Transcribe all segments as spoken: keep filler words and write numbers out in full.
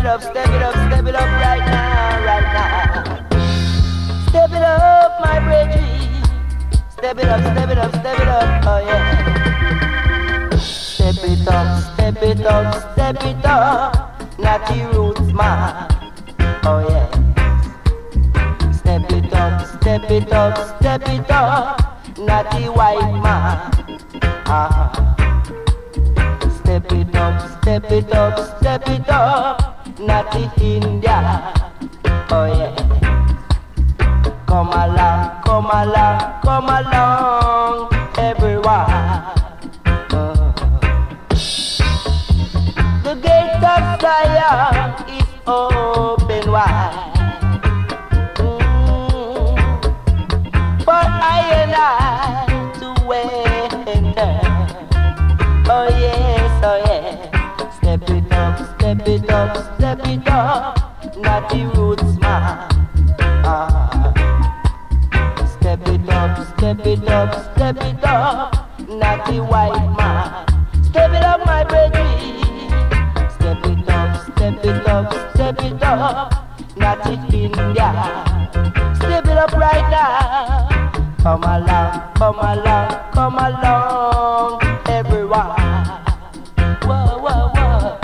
it up, step it up, step it up right now, right now. Step it up, my brethren. Step it up, step it up, step it up, oh yeah. Step it up, step it up, step it up. Natty Roots man, oh yeah. Step it up, step it up, step it up. Natty White man, ah. Step it up, step it up, step it up. Natty India, oh yeah. Come along, come along, come along, everyone. Uh. The gate of Zion is open wide. Mm. For I and I to enter. Oh yes, oh yes. Step it up, step it up, step it up. Natty Roots man. Ah. Step it up, step it up, step it up. Natty White man. Step it up, my baby. Step it up, step it up, step it up. Natty India. Step it up right now. Come along, come along, come along, everyone. Whoa, whoa, whoa.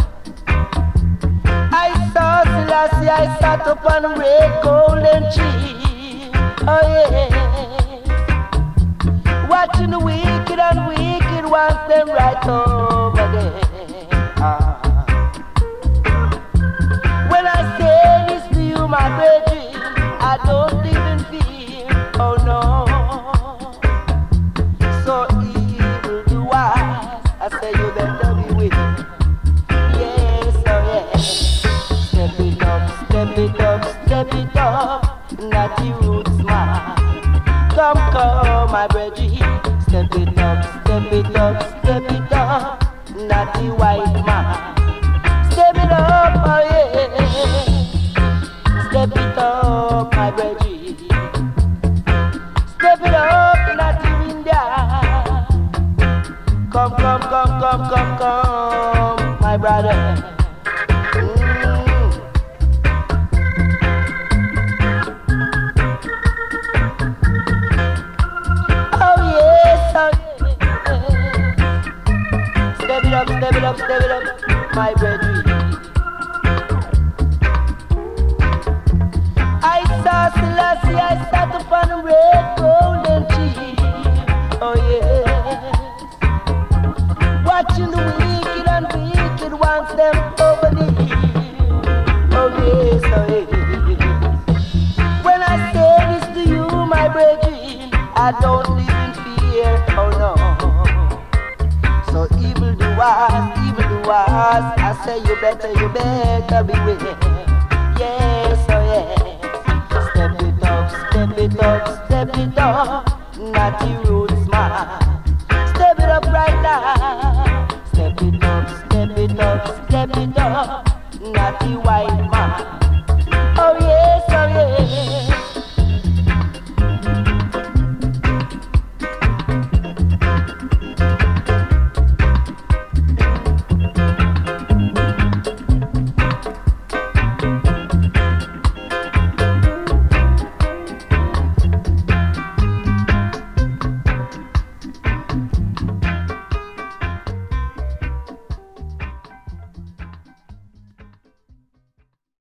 I saw Selassie, I sat upon a red golden tree. Oh yeah. Watching the wicked and wicked ones, them right over there. Ah. When I say this to you, my baby, I don't even fear. Oh no. So evil do I. I say you better be with me. Yes, oh yes. Step it up, step it up, step it up. Natty Roots man. Come, come, my brethren. Step it up, step it up, step it up. Natty White man. Step it up, oh yeah. Step it up, my brethren. Step it up, Natty India. Come, come, come, come, come, come, my brother. Step it up, step it up, step it up, my brethren. I saw Selassie, I sat upon a red golden tree. Oh yes. Watching the wicked and wicked ones, them over the hill. Oh yes, oh yes. When I say this to you, my brethren, I don't live in fear, oh no. So evil doers, evil doers, I say you better, you better beware. Yes, oh yes. Step it up, step it up, step it up. Natty Roots man. Step it up right now. Step it up, step it up, step it up. Natty White man.